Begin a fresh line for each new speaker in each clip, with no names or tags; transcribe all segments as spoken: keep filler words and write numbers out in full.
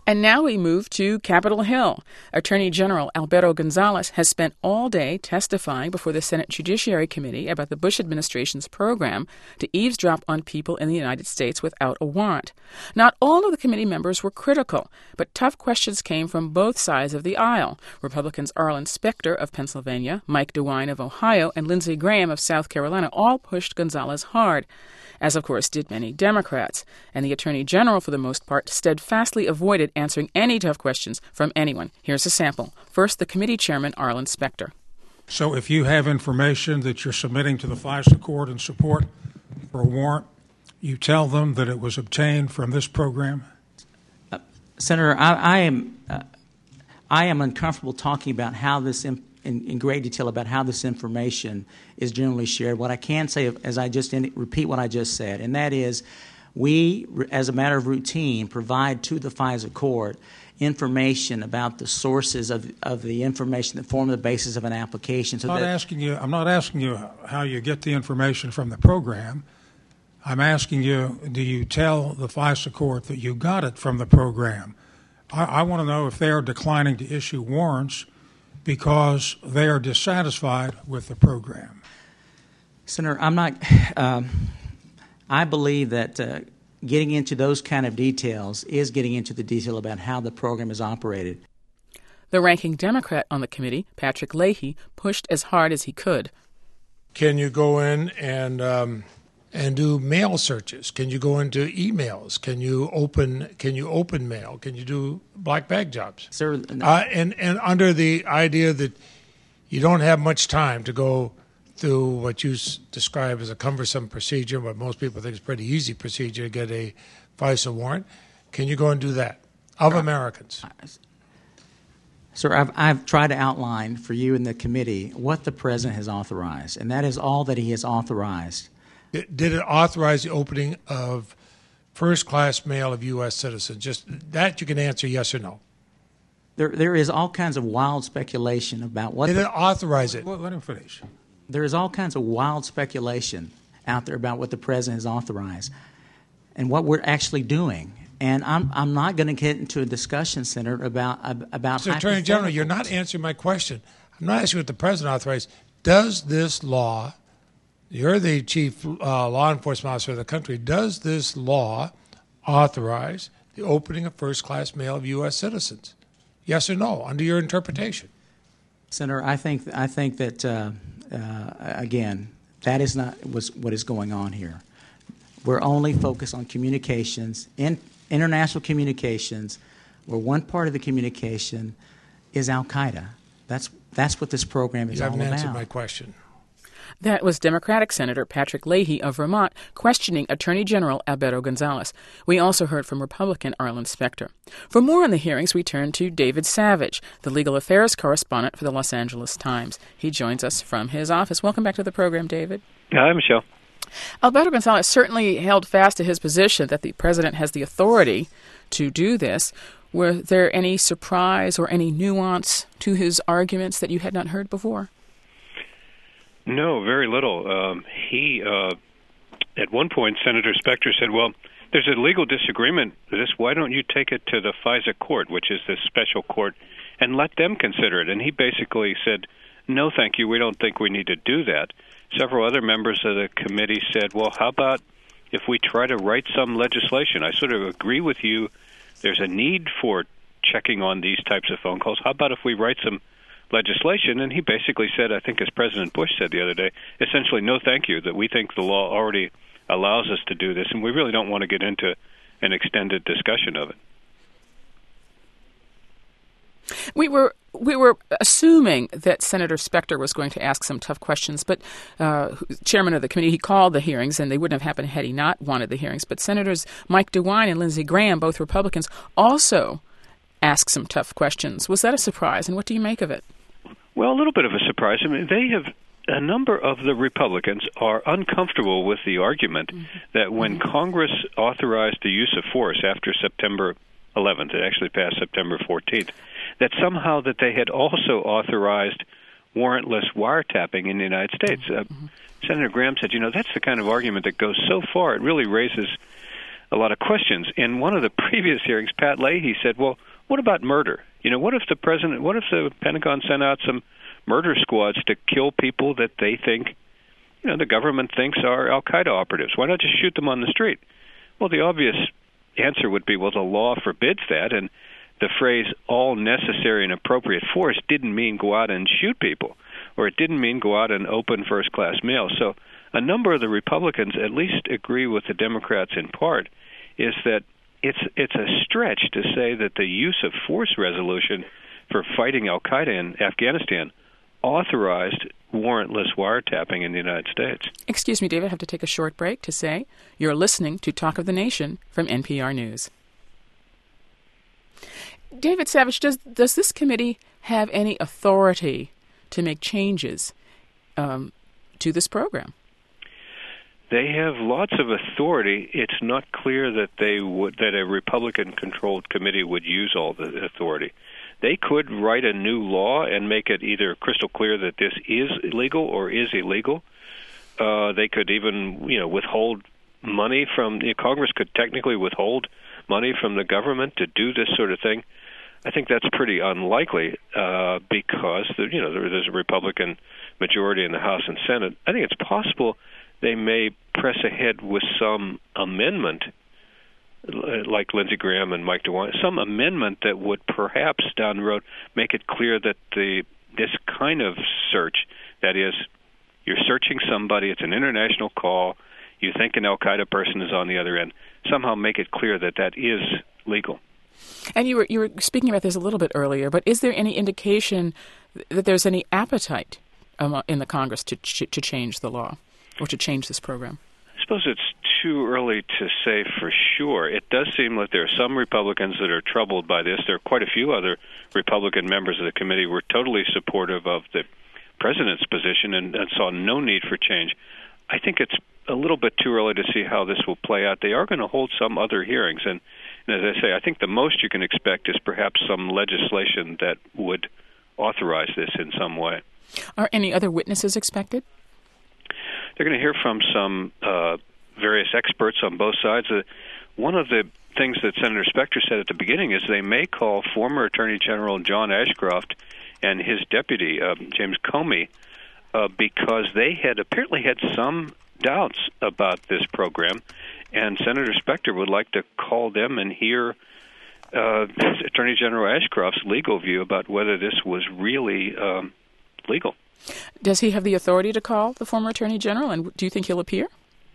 And now we move to Capitol Hill. Attorney General Alberto Gonzales has spent all day testifying before the Senate Judiciary Committee about the Bush administration's program to eavesdrop on people in the United States without a warrant. Not all of the committee members were critical, but tough questions came from both sides of the aisle. Republicans Arlen Specter of Pennsylvania, Mike DeWine of Ohio, and Lindsey Graham of South Carolina all pushed Gonzales hard, as of course did many Democrats. And the Attorney General, for the most part, steadfastly avoided answering any tough questions from anyone. Here's a sample. First, the committee chairman, Arlen Specter.
So if you have information that you're submitting to the FISA court in support for a warrant, you tell them that it was obtained from this program?
Uh, Senator, I, I am uh, I am uncomfortable talking about how this imp- in, in great detail about how this information is generally shared. What I can say, as I just in, repeat what I just said, and that is, we, as a matter of routine, provide to the FISA court information about the sources of, of the information that form the basis of an application. So
I'm not
that,
asking you. I'm not asking you how you get the information from the program. I'm asking you, do you tell the FISA court that you got it from the program? I, I want to know if they are declining to issue warrants because they are dissatisfied with the program.
Senator, I'm not. Um, I believe that uh, getting into those kind of details is getting into the detail about how the program is operated.
The ranking Democrat on the committee, Patrick Leahy, pushed as hard as he could.
Can you go in and um, and do mail searches? Can you go into emails? Can you open Can you open mail? Can you do black bag jobs?
Sir, no.
uh, and and under the idea that you don't have much time to go through what you s- describe as a cumbersome procedure, but most people think it's a pretty easy procedure to get a FISA warrant. Can you go and do that of Americans?
Sir, I've, I've tried to outline for you in the committee what the President has authorized, and that is all that he has authorized.
Did did it authorize the opening of first-class mail of U S citizens? Just that you can answer yes or no.
There, there is all kinds of wild speculation about what...
Did
the,
it authorize it?
Well, let him finish.
There is all kinds of wild speculation out there about what the President has authorized and what we're actually doing. And I'm I'm not going to get into a discussion, Senator, about about.
Mister Attorney General, you're not answering my question. I'm not asking what the President authorized. Does this law, you're the chief uh, law enforcement officer of the country, does this law authorize the opening of first-class mail of U S citizens? Yes or no, under your interpretation?
Senator, I think I think that, uh, uh, again, that is not was what is going on here. We're only focused on communications, in, international communications, where one part of the communication is Al-Qaeda. That's that's what this program is
You
all
haven't
about.
answered my question.
That was Democratic Senator Patrick Leahy of Vermont questioning Attorney General Alberto Gonzales. We also heard from Republican Arlen Specter. For more on the hearings, we turn to David Savage, the legal affairs correspondent for the Los Angeles Times. He joins us from his office. Welcome back to the program, David.
Hi, Michelle.
Alberto Gonzales certainly held fast to his position that the president has the authority to do this. Were there any surprise or any nuance to his arguments that you had not heard before?
No, very little. Um, he, uh, at one point, Senator Specter said, well, there's a legal disagreement with this. Why don't you take it to the FISA court, which is this special court, and let them consider it? And he basically said, no, thank you. We don't think we need to do that. Several other members of the committee said, well, how about if we try to write some legislation? I sort of agree with you. There's a need for checking on these types of phone calls. How about if we write some legislation? And he basically said, I think as President Bush said the other day, essentially, no thank you, that we think the law already allows us to do this, and we really don't want to get into an extended discussion of it.
We were we were assuming that Senator Specter was going to ask some tough questions, but uh, chairman of the committee, he called the hearings, and they wouldn't have happened had he not wanted the hearings. But Senators Mike DeWine and Lindsey Graham, both Republicans, also asked some tough questions. Was that a surprise, and what do you make of it?
Well, a little bit of a surprise. I mean, they have a number of the Republicans are uncomfortable with the argument mm-hmm. that when mm-hmm. Congress authorized the use of force after September eleventh, it actually passed September fourteenth, that somehow that they had also authorized warrantless wiretapping in the United States. Uh, mm-hmm. Senator Graham said, you know, that's the kind of argument that goes so far, it really raises a lot of questions. In one of the previous hearings, Pat Leahy said, well, what about murder? You know, what if the president, what if the Pentagon sent out some murder squads to kill people that they think, you know, the government thinks are al-Qaeda operatives? Why not just shoot them on the street? Well, the obvious answer would be, well, the law forbids that, and the phrase all necessary and appropriate force didn't mean go out and shoot people, or it didn't mean go out and open first-class mail. So a number of the Republicans at least agree with the Democrats in part, is that it's it's a stretch to say that the use of force resolution for fighting al-Qaeda in Afghanistan authorized warrantless wiretapping in the United States.
Excuse me, David, I have to take a short break to say you're listening to Talk of the Nation from N P R News. David Savage, does does this committee have any authority to make changes um, to this program?
They have lots of authority. It's not clear that they would that a Republican-controlled committee would use all the authority. They could write a new law and make it either crystal clear that this is illegal or is illegal. Uh, they could even, you know, withhold money from you know, Congress could technically withhold money from the government to do this sort of thing. I think that's pretty unlikely uh, because the, you know there, there's a Republican majority in the House and Senate. I think it's possible they may press ahead with some amendment, like Lindsey Graham and Mike DeWine, some amendment that would perhaps down the road make it clear that the this kind of search, that is, you're searching somebody, it's an international call, you think an al-Qaeda person is on the other end, somehow make it clear that that is legal.
And you were you were speaking about this a little bit earlier, but is there any indication that there's any appetite um, in the Congress to ch- to change the law or to change this program?
I suppose it's too early to say for sure. It does seem like there are some Republicans that are troubled by this. There are quite a few other Republican members of the committee who were totally supportive of the president's position and, and saw no need for change. I think it's a little bit too early to see how this will play out. They are going to hold some other hearings, and, and as I say, I think the most you can expect is perhaps some legislation that would authorize this in some way.
Are any other witnesses expected?
They're going to hear from some uh, various experts on both sides. Uh, one of the things that Senator Specter said at the beginning is they may call former Attorney General John Ashcroft and his deputy, uh, James Comey, uh, because they had apparently had some doubts about this program, and Senator Specter would like to call them and hear uh, Attorney General Ashcroft's legal view about whether this was really um, legal.
Does he have the authority to call the former Attorney General, and do you think he'll appear?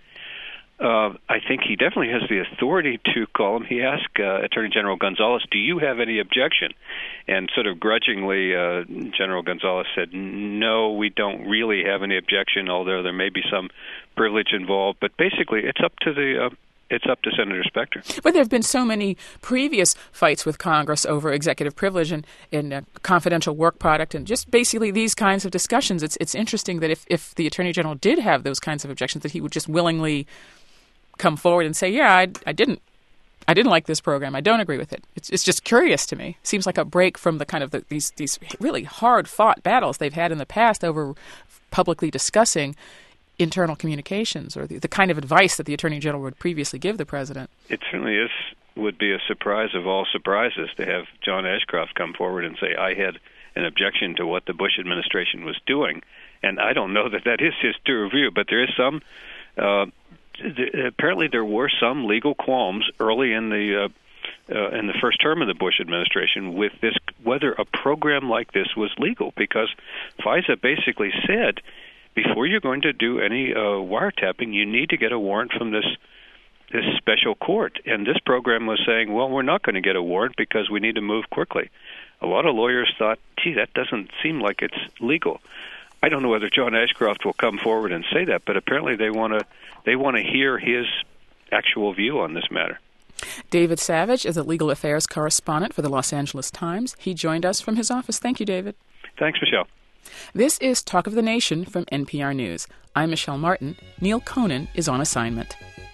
Uh, I think he definitely has the authority to call him. He asked uh, Attorney General Gonzalez, do you have any objection? And sort of grudgingly, uh, General Gonzalez said, no, we don't really have any objection, although there may be some privilege involved. But basically, it's up to the uh, it's up to Senator Specter.
But there have been so many previous fights with Congress over executive privilege and, and uh, confidential work product and just basically these kinds of discussions. It's it's interesting that if, if the Attorney General did have those kinds of objections, that he would just willingly come forward and say, yeah, I, I didn't I didn't like this program. I don't agree with it. It's it's just curious to me. Seems like a break from the kind of the, these these really hard-fought battles they've had in the past over publicly discussing internal communications or the, the kind of advice that the Attorney General would previously give the President.
It certainly is would be a surprise of all surprises to have John Ashcroft come forward and say, I had an objection to what the Bush administration was doing. And I don't know that that is his true view, but there is some uh, apparently there were some legal qualms early in the uh, uh, in the first term of the Bush administration with this, whether a program like this was legal, because FISA basically said, before you're going to do any uh, wiretapping, you need to get a warrant from this this special court. And this program was saying, well, we're not going to get a warrant because we need to move quickly. A lot of lawyers thought, gee, that doesn't seem like it's legal. I don't know whether John Ashcroft will come forward and say that, but apparently they want to they want to hear his actual view on this matter.
David Savage is a legal affairs correspondent for the Los Angeles Times. He joined us from his office. Thank you, David.
Thanks, Michelle.
This is Talk of the Nation from N P R News. I'm Michelle Martin. Neil Conan is on assignment.